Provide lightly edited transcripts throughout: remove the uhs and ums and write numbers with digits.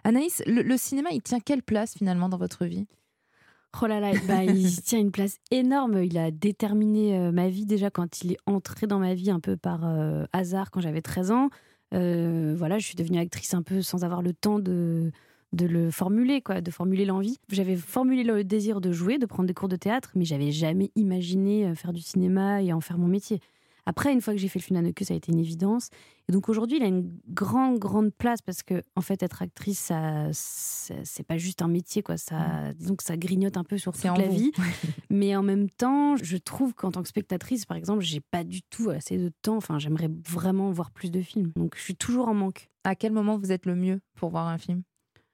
Anaïs, le cinéma, il tient quelle place finalement dans votre vie ? Oh là là, il tient une place énorme. Il a déterminé ma vie déjà quand il est entré dans ma vie un peu par hasard quand j'avais 13 ans. Voilà, je suis devenue actrice un peu sans avoir le temps de le formuler, quoi, de formuler l'envie. J'avais formulé le désir de jouer, de prendre des cours de théâtre, mais j'avais jamais imaginé faire du cinéma et en faire mon métier. Après, une fois que j'ai fait le film Hanneke, ça a été une évidence. Et donc aujourd'hui, il a une grande place parce que, en fait, être actrice, c'est pas juste un métier, quoi. Disons que ça grignote un peu sur toute la vie. Mais en même temps, je trouve qu'en tant que spectatrice, par exemple, j'ai pas du tout assez de temps. Enfin, j'aimerais vraiment voir plus de films. Donc, je suis toujours en manque. À quel moment vous êtes le mieux pour voir un film ?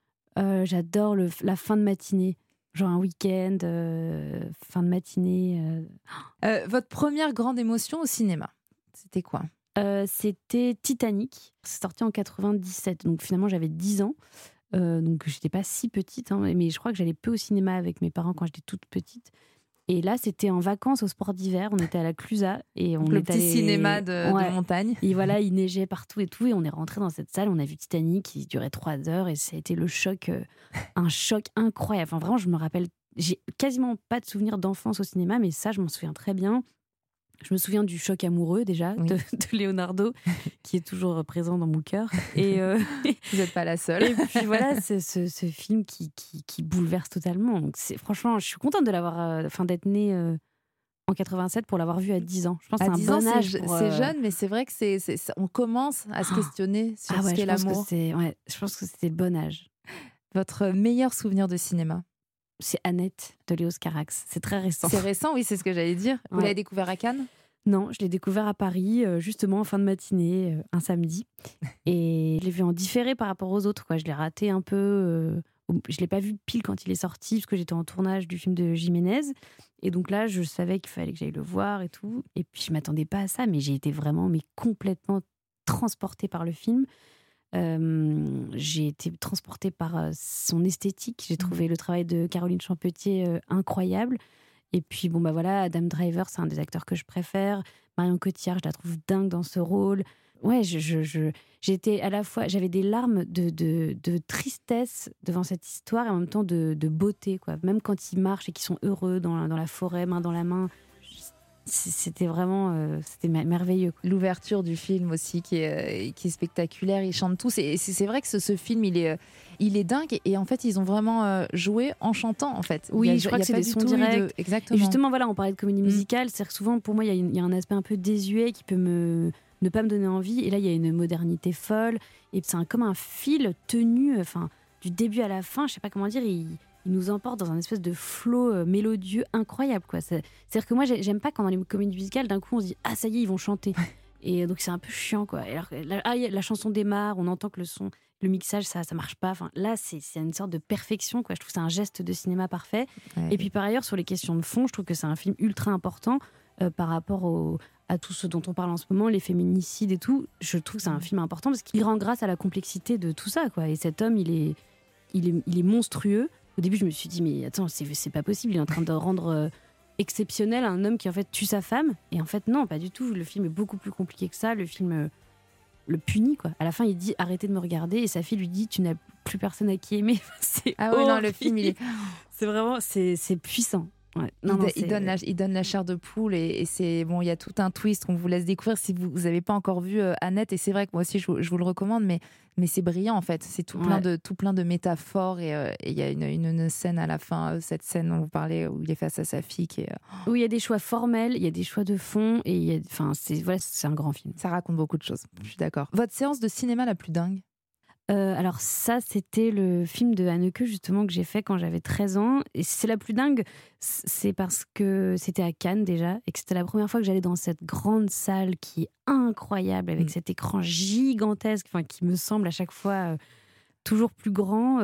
J'adore la fin de matinée. Genre un week-end, fin de matinée. Votre première grande émotion au cinéma, c'était quoi ? C'était Titanic. C'est sorti en 97. Donc finalement, j'avais 10 ans. Donc j'étais pas si petite. Mais je crois que j'allais peu au cinéma avec mes parents quand j'étais toute petite. Et là, c'était en vacances au sport d'hiver. On était à la Clusaz. Et le petit cinéma de montagne. Et voilà, il neigeait partout et tout. Et on est rentré dans cette salle. On a vu Titanic qui durait 3 heures. Et ça a été le choc, un choc incroyable. Enfin, vraiment, je me rappelle. J'ai quasiment pas de souvenirs d'enfance au cinéma. Mais ça, je m'en souviens très bien. Je me souviens du choc amoureux déjà de Leonardo qui est toujours présent dans mon cœur. Et vous n'êtes pas la seule. Et puis voilà, c'est ce film qui bouleverse totalement. Donc franchement, je suis contente de l'avoir, d'être née en 87 pour l'avoir vu à 10 ans. Je pense que c'est un bon âge. C'est jeune, mais c'est vrai que on commence à se questionner sur ce qu'est l'amour. Je pense que c'était le bon âge. Votre meilleur souvenir de cinéma ? C'est Annette de Léos Carax. C'est très récent. C'est récent, oui, c'est ce que j'allais dire. Vous l'avez découvert à Cannes ? Non, je l'ai découvert à Paris, justement en fin de matinée, un samedi. Et je l'ai vu en différé par rapport aux autres, quoi. Je l'ai raté un peu. Je ne l'ai pas vu pile quand il est sorti, parce que j'étais en tournage du film de Jiménez. Et donc là, je savais qu'il fallait que j'aille le voir et tout. Et puis, je ne m'attendais pas à ça, mais j'ai été vraiment complètement transportée par le film. J'ai été transportée par son esthétique. J'ai trouvé le travail de Caroline Champetier incroyable. Et puis, voilà, Adam Driver, c'est un des acteurs que je préfère. Marion Cotillard, je la trouve dingue dans ce rôle. Ouais, j'étais à la fois... J'avais des larmes de tristesse devant cette histoire et en même temps de beauté, quoi. Même quand ils marchent et qu'ils sont heureux dans la forêt, main dans la main... C'était vraiment c'était merveilleux. L'ouverture du film aussi qui est spectaculaire, ils chantent tous. C'est vrai que ce film il est dingue et en fait ils ont vraiment joué en chantant en fait. Oui, je crois que c'est des sons directs. Exactement. Et justement voilà, on parlait de comédie musicale, c'est-à-dire que souvent pour moi il y a un aspect un peu désuet qui peut ne pas me donner envie et là il y a une modernité folle et c'est comme un fil tenu du début à la fin, je sais pas comment dire, il nous emporte dans un espèce de flow mélodieux incroyable, quoi. C'est-à-dire que moi, j'aime pas quand dans les comédies musicales, d'un coup, on se dit « Ah, ça y est, ils vont chanter ». Et donc, c'est un peu chiant, quoi. Alors, la chanson démarre, on entend que le mixage, ça marche pas. Enfin, là, c'est une sorte de perfection, quoi. Je trouve que c'est un geste de cinéma parfait. Ouais. Et puis, par ailleurs, sur les questions de fond, je trouve que c'est un film ultra important par rapport à tout ce dont on parle en ce moment, les féminicides et tout. Je trouve que c'est un film important parce qu'il rend grâce à la complexité de tout ça, quoi. Et cet homme, il est monstrueux. Au début, je me suis dit, mais attends, c'est pas possible. Il est en train de rendre exceptionnel un homme qui, en fait, tue sa femme. Et en fait, non, pas du tout. Le film est beaucoup plus compliqué que ça. Le film le punit, quoi. À la fin, il dit, arrêtez de me regarder. Et sa fille lui dit, tu n'as plus personne à qui aimer. C'est oui, non, le film, il est... C'est vraiment, c'est puissant. Ouais. Il donne la chair de poule et c'est bon, il y a tout un twist qu'on vous laisse découvrir si vous n'avez pas encore vu Annette, et c'est vrai que moi aussi je vous le recommande, mais c'est brillant en fait, c'est tout plein de métaphores et il y a une scène à la fin, cette scène dont vous parlez où il est face à sa fille qui est... où il y a des choix formels, il y a des choix de fond et c'est un grand film. Ça raconte beaucoup de choses, je suis d'accord. Votre séance de cinéma la plus dingue? Alors ça, c'était le film de Hanneke justement que j'ai fait quand j'avais 13 ans. Et c'est la plus dingue, c'est parce que c'était à Cannes déjà et que c'était la première fois que j'allais dans cette grande salle qui est incroyable avec cet écran gigantesque, qui me semble à chaque fois toujours plus grand.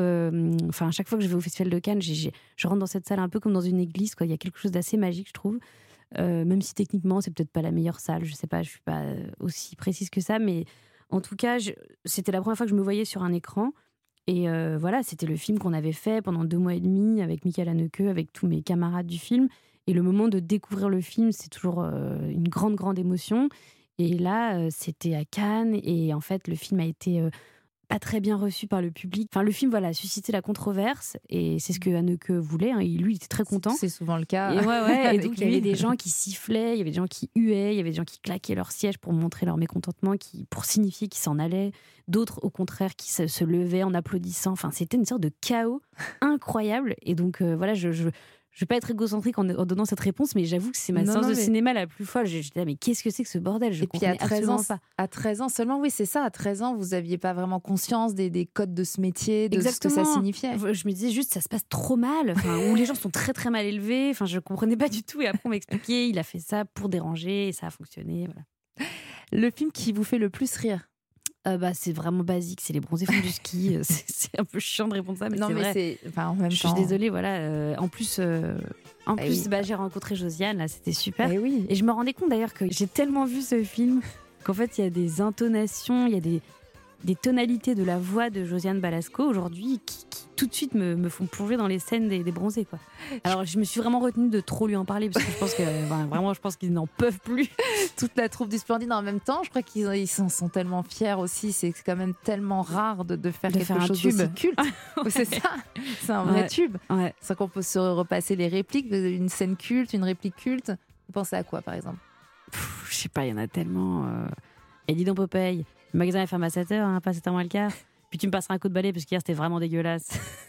À chaque fois que je vais au Festival de Cannes, je rentre dans cette salle un peu comme dans une église, quoi. Il y a quelque chose d'assez magique, je trouve. Même si techniquement, c'est peut-être pas la meilleure salle. Je sais pas, je suis pas aussi précise que ça, mais... En tout cas, c'était la première fois que je me voyais sur un écran. Et voilà, c'était le film qu'on avait fait pendant 2 mois et demi avec Michael Haneke, avec tous mes camarades du film. Et le moment de découvrir le film, c'est toujours une grande émotion. Et là, c'était à Cannes. Et en fait, le film a été pas très bien reçu par le public. Enfin, le film, voilà, a suscité la controverse et c'est ce que Haneke voulait. Hein. Lui, il était très content. C'est souvent le cas. Et donc, il y avait des gens qui sifflaient, il y avait des gens qui huaient, il y avait des gens qui claquaient leur siège pour montrer leur mécontentement, pour signifier qu'ils s'en allaient. D'autres, au contraire, qui se levaient en applaudissant. Enfin, c'était une sorte de chaos incroyable. Et donc, voilà, je vais pas être égocentrique en donnant cette réponse, mais j'avoue que c'est ma séance de cinéma la plus folle. J'étais là, mais qu'est-ce que c'est que ce bordel? Je comprenais absolument pas. À 13 ans seulement, oui, c'est ça. À 13 ans, vous n'aviez pas vraiment conscience des codes de ce métier, de ce que ça signifiait. Je me disais juste, ça se passe trop mal, où les gens sont très très mal élevés. Enfin, je comprenais pas du tout. Et après, on m'expliquait, il a fait ça pour déranger et ça a fonctionné. Voilà. Le film qui vous fait le plus rire? C'est vraiment basique, c'est Les Bronzés font du ski. C'est un peu chiant de répondre ça, mais non, c'est vrai. En même temps. Je suis désolée, voilà. En plus, j'ai rencontré Josiane, là, c'était super. Oui. Et je me rendais compte d'ailleurs que j'ai tellement vu ce film qu'en fait, il y a des intonations, il y a des tonalités de la voix de Josiane Balasco aujourd'hui qui tout de suite me font plonger dans les scènes des Bronzés, quoi. Alors je me suis vraiment retenue de trop lui en parler parce que je pense qu'ils n'en peuvent plus. Toute la troupe du Splendide en même temps, je crois qu'ils s'en sont tellement fiers aussi. C'est quand même tellement rare de faire quelque chose d'aussi culte. C'est ça, c'est un vrai tube. Ouais. C'est qu'on peut se repasser les répliques, une scène culte, une réplique culte. Vous pensez à quoi par exemple? Je sais pas, il y en a tellement. Et dis donc Popeye, le magasin est fermé à 7h, hein, pas 7h moins le quart. Puis tu me passeras un coup de balai parce qu'hier c'était vraiment dégueulasse.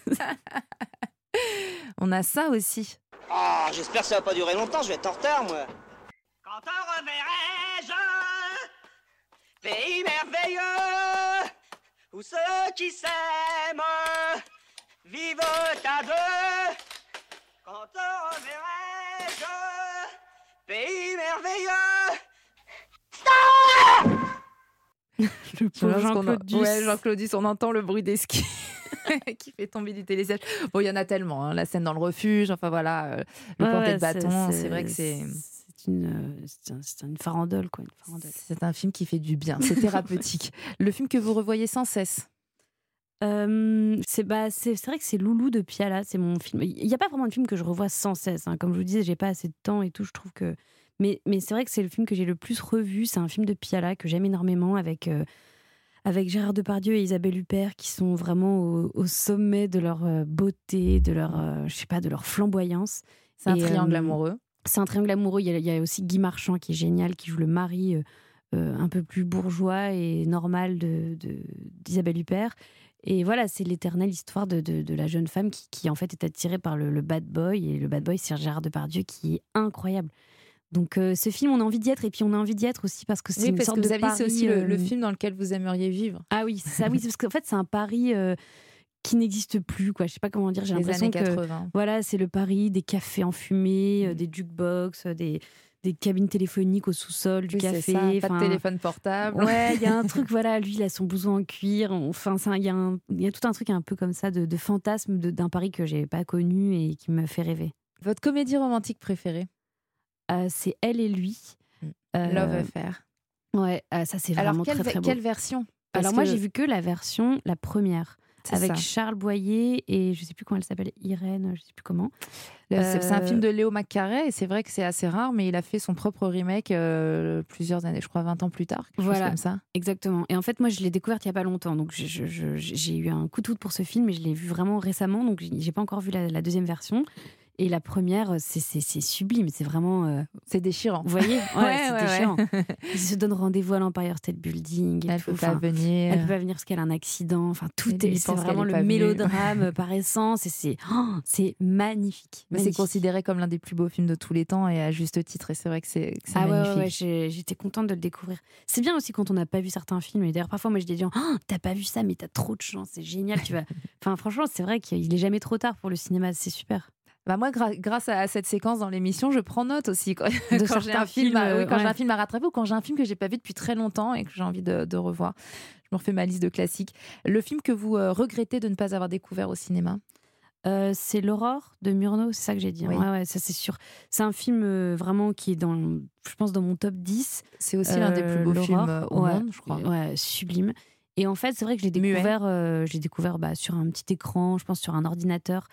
On a ça aussi. Oh, j'espère que ça va pas durer longtemps, je vais être en retard moi. Quand te reverrai-je, pays merveilleux, où ceux qui s'aiment vivent à deux. Quand te reverrai-je, pays merveilleux. Stop! Le pauvre Jean-Claude Duss. Ouais, Jean-Claude Duss, on entend le bruit des skis qui fait tomber du télésiège. Bon, il y en a tellement, hein. La scène dans le refuge, enfin voilà, le planter de bâton, c'est vrai que c'est une farandole, quoi. Une farandole. C'est un film qui fait du bien, c'est thérapeutique. Le film que vous revoyez sans cesse? C'est vrai que c'est Loulou de Piala, c'est mon film. Il n'y a pas vraiment de film que je revois sans cesse, hein. Comme je vous disais, j'ai pas assez de temps et tout, je trouve que... Mais c'est vrai que c'est le film que j'ai le plus revu. C'est un film de Piala que j'aime énormément avec Gérard Depardieu et Isabelle Huppert qui sont vraiment au sommet de leur beauté, de leur flamboyance. C'est un triangle amoureux. C'est un triangle amoureux. Il y a aussi Guy Marchand qui est génial, qui joue le mari un peu plus bourgeois et normal d'Isabelle Huppert. Et voilà, c'est l'éternelle histoire de la jeune femme qui en fait est attirée par le bad boy. Et le bad boy, c'est Gérard Depardieu qui est incroyable. Donc ce film, on a envie d'y être, et puis on a envie d'y être aussi parce que c'est une sorte de pari. C'est aussi le film dans lequel vous aimeriez vivre. Ah oui, c'est ça, oui, parce qu'en fait c'est un pari qui n'existe plus, quoi. Je sais pas comment dire. J'ai l'impression années 80. Voilà, c'est le pari des cafés enfumés, des jukebox, des cabines téléphoniques au sous-sol du café. C'est ça, pas de téléphone portable. Ouais, il y a un truc, voilà, lui il a son blouson en cuir. Enfin, il y a tout un truc un peu comme ça de fantasme d'un Paris que j'ai pas connu et qui me fait rêver. Votre comédie romantique préférée? C'est Elle et lui. Love Affair. Ouais, ça c'est vraiment très très beau. Quelle version? Alors moi j'ai vu que la première, avec Charles Boyer et je sais plus comment elle s'appelle, Irène, je sais plus comment. C'est un film de Léo McCarey et c'est vrai que c'est assez rare, mais il a fait son propre remake plusieurs années, je crois 20 ans plus tard, quelque chose comme ça. Exactement. Et en fait moi je l'ai découverte il y a pas longtemps, donc j'ai eu un coup de foudre pour ce film et je l'ai vu vraiment récemment, donc j'ai pas encore vu la deuxième version. Et la première, c'est sublime, c'est vraiment... C'est déchirant. Vous voyez, c'est déchirant. Ils se donnent rendez-vous à l'Empire State Building. Elle peut pas venir. Elle peut pas venir parce qu'elle a un accident. Enfin, c'est vraiment le mélodrame par essence. Et c'est magnifique. Mais c'est considéré comme l'un des plus beaux films de tous les temps et à juste titre. Et c'est vrai que c'est magnifique. Ouais, j'étais contente de le découvrir. C'est bien aussi quand on n'a pas vu certains films. Et d'ailleurs, parfois, moi, je dis aux gens, t'as pas vu ça, mais t'as trop de chance. C'est génial. Enfin, franchement, c'est vrai qu'il est jamais trop tard pour le cinéma. C'est super. Bah moi, grâce à cette séquence dans l'émission, je prends note aussi quand j'ai un film à rattraper ou quand j'ai un film que j'ai pas vu depuis très longtemps et que j'ai envie de revoir. Je me refais ma liste de classiques. Le film que vous regrettez de ne pas avoir découvert au cinéma? C'est L'Aurore de Murnau, c'est ça que j'ai dit. Oui. Ouais, ça c'est sûr. C'est un film vraiment qui est je pense dans mon top 10. C'est aussi l'un des plus beaux films au monde, je crois. Ouais, sublime. Et en fait, c'est vrai que je l'ai découvert sur un petit écran, je pense sur un ordinateur.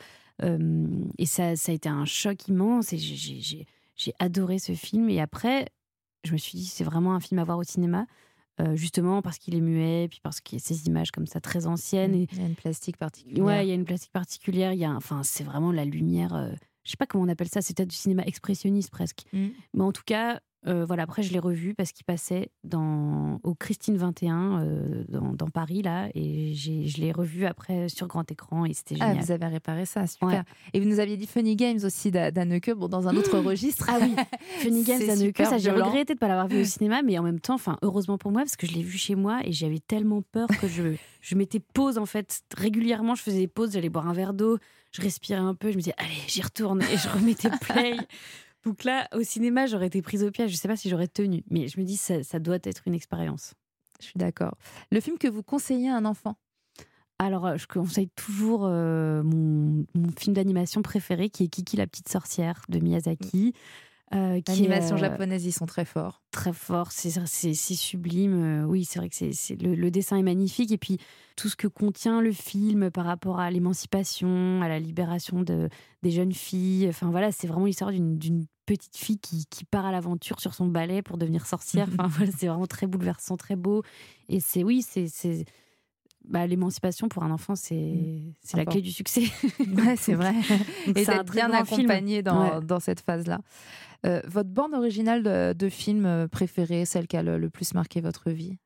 Et ça a été un choc immense et j'ai adoré ce film. Et après, je me suis dit, c'est vraiment un film à voir au cinéma. justement parce qu'il est muet, puis parce qu'il y a ces images comme ça très anciennes. Et Il y a une plastique particulière. ouais, il y a une plastique particulière. C'est vraiment la lumière. Je sais pas comment on appelle ça. C'est peut-être du cinéma expressionniste presque. Mais en tout cas, voilà. Après, je l'ai revu parce qu'il passait au Christine 21 dans Paris là, et je l'ai revu après sur grand écran et c'était génial. Ah, vous avez réparé ça, super. Ouais. Et vous nous aviez dit Funny Games aussi d'Anneke, bon, dans un autre registre. Ah oui, Funny Games C'est d'Anneke, super ça j'ai violent. regretté de ne pas l'avoir vu au cinéma, mais en même temps, heureusement pour moi, parce que je l'ai vu chez moi et j'avais tellement peur que je mettais pause en fait. Régulièrement, je faisais des pauses, j'allais boire un verre d'eau, je respirais un peu, je me disais, allez, j'y retourne, et je remettais play. Donc là, au cinéma, j'aurais été prise au piège, je ne sais pas si j'aurais tenu, mais je me dis, ça doit être une expérience. Je suis d'accord. Le film que vous conseillez à un enfant? Alors, je conseille toujours mon film d'animation préféré, qui est Kiki la petite sorcière de Miyazaki. L'animation japonaise, ils sont très forts. Très fort, c'est sublime. Oui, c'est vrai que le dessin est magnifique. Et puis, tout ce que contient le film par rapport à l'émancipation, à la libération des jeunes filles. Enfin, voilà, c'est vraiment l'histoire d'une petite fille qui part à l'aventure sur son balai pour devenir sorcière. Enfin, voilà, c'est vraiment très bouleversant, très beau. Et l'émancipation pour un enfant, c'est la clé du succès. Ouais, c'est vrai. Et c'est un d'être très bien grand accompagné film. dans cette phase-là. Votre bande originale de film préférée, celle qui a le plus marqué votre vie?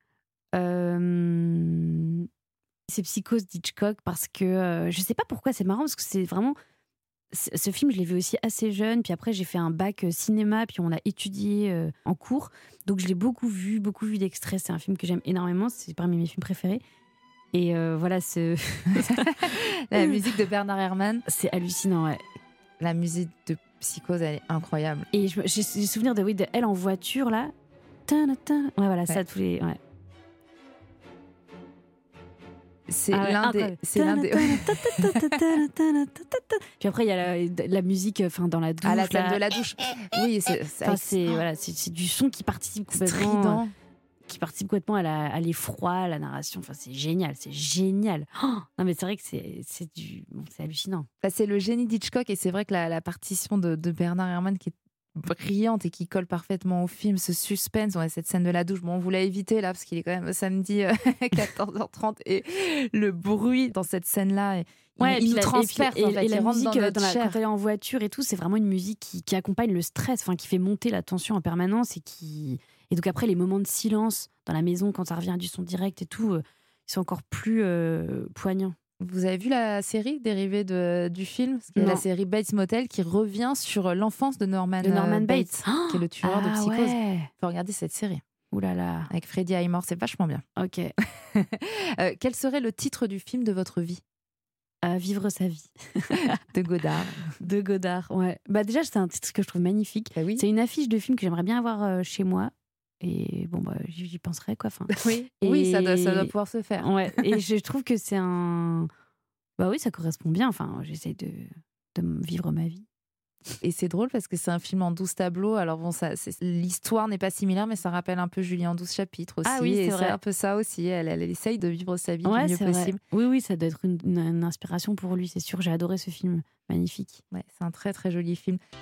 C'est Psychose d'Hitchcock, parce que je sais pas pourquoi, c'est marrant parce que c'est vraiment. Ce film, je l'ai vu aussi assez jeune, puis après j'ai fait un bac cinéma, puis on a étudié en cours, donc je l'ai beaucoup vu d'extraits. C'est un film que j'aime énormément, c'est parmi mes films préférés. Et voilà, La musique de Bernard Herrmann, c'est hallucinant, ouais. la musique de Psychose, elle est incroyable. Et j'ai souvenir de elle en voiture là. Ouais, voilà, ça tous les. Ouais. C'est l'un des. Puis après, il y a la musique dans la douche. À la scène de la douche. Oui, c'est du son qui participe complètement. strident. Qui participe complètement à l'effroi, à la narration. Enfin, c'est génial. Oh, non, mais c'est vrai que c'est hallucinant. C'est le génie d'Hitchcock, et c'est vrai que la partition de Bernard Herrmann qui est brillante et qui colle parfaitement au film, ce suspense, cette scène de la douche, bon, on vous l'a évité là parce qu'il est quand même samedi 14h30, et le bruit dans cette scène-là, il nous transperce, et la il rentre musique dans notre chair. quand elle est en voiture et tout, c'est vraiment une musique qui accompagne le stress, qui fait monter la tension en permanence, et donc après les moments de silence dans la maison quand ça revient du son direct et tout, ils sont encore plus poignants. Vous avez vu la série dérivée du film? Parce qu'il y a la série Bates Motel qui revient sur l'enfance de Norman Bates, qui est le tueur de Psychose. Ouais. Faut regarder cette série. Ouh là là. Avec Freddie Highmore, c'est vachement bien. Ok. Quel serait le titre du film de votre vie? Vivre sa vie. De Godard. De Godard, ouais. Déjà, c'est un titre que je trouve magnifique. Bah oui. C'est une affiche de film que j'aimerais bien avoir chez moi. Et bon, j'y penserai, quoi. Oui, ça doit pouvoir se faire. Ouais. Et je trouve que c'est un. Bah oui, ça correspond bien. J'essaie de vivre ma vie. Et c'est drôle parce que c'est un film en 12 tableaux. Alors bon, l'histoire n'est pas similaire, mais ça rappelle un peu Julie en 12 chapitres aussi. Ah oui, c'est vrai. C'est un peu ça aussi. Elle essaye de vivre sa vie du mieux c'est possible. Vrai. Oui, ça doit être une inspiration pour lui, c'est sûr. J'ai adoré ce film. Magnifique. Ouais, c'est un très très joli film.